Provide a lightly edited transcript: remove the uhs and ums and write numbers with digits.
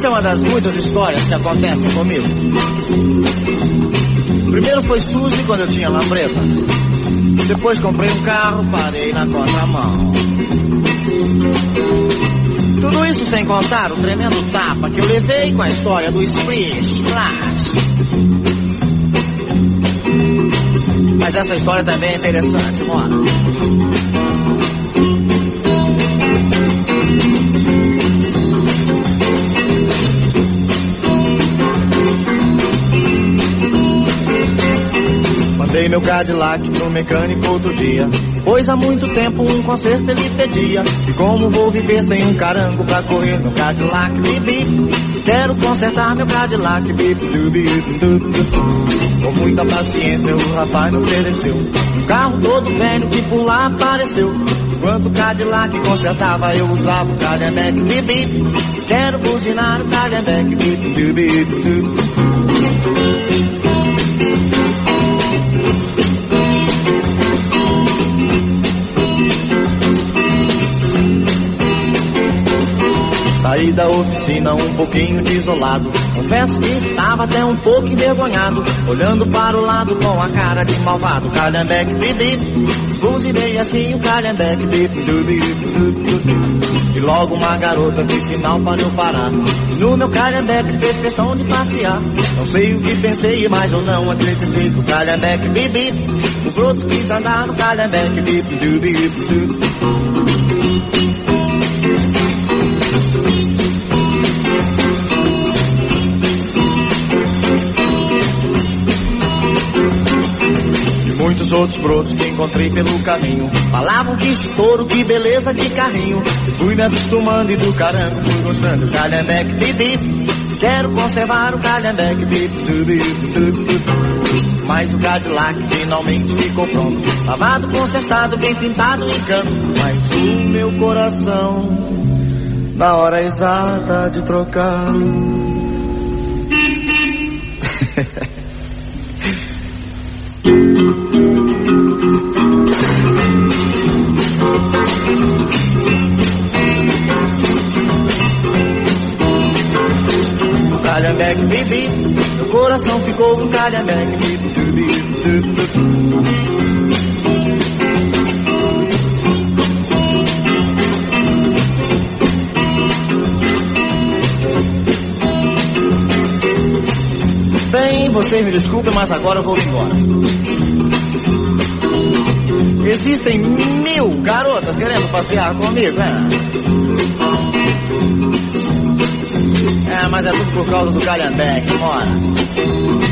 Essa é uma das muitas histórias que acontecem comigo. Primeiro foi Suzy quando eu tinha lambreta. Depois comprei um carro, parei na contramão. Tudo isso sem contar o tremendo tapa que eu levei com a história do Splish Splash. Mas essa história também é interessante, mora. Mandei meu Cadillac pro mecânico outro dia, pois há muito tempo um conserto ele pedia. E como vou viver sem um carango pra correr meu Cadillac, bip, bip. Quero consertar meu Cadillac, bip, bip, bip, bip. Com muita paciência o rapaz me ofereceu um carro todo velho que por lá apareceu. Enquanto o Cadillac consertava eu usava o Calhambeque, bip, bip. Quero buzinar o Calhambeque, bip, bip, bip, bip. Saí da oficina um pouquinho desolado, confesso que estava até um pouco envergonhado, olhando para o lado com a cara de malvado. Calhambeque, bip, bip. Buzinei assim o Calhambeque, bip, bip, bip. E logo uma garota fez sinal para eu parar. No meu Calhambeque fez questão de passear. Não sei o que pensei, mas eu não acreditei no Calhambeque, bip, bip. O broto quis andar no Calhambeque, bip, bip, bip, bip. Muitos outros brotos que encontrei pelo caminho falavam que estouro, que beleza de carrinho. Fui me acostumando e do carango fui gostando do Calhambeque, bip, bip. Quero conservar o Calhambeque, bip, bip, bip, bip. Mas o Cadillac finalmente ficou pronto, lavado, consertado, bem pintado em canto. Mas o meu coração, na hora exata de trocar, Calhambeque, bip, bip. Meu coração ficou com Calhambeque, bip, bip, bip, bip. Bem, vocês me desculpem, mas agora eu vou embora. Existem 1000 garotas querendo passear comigo, mas é tudo por causa do Calhambeque, mora.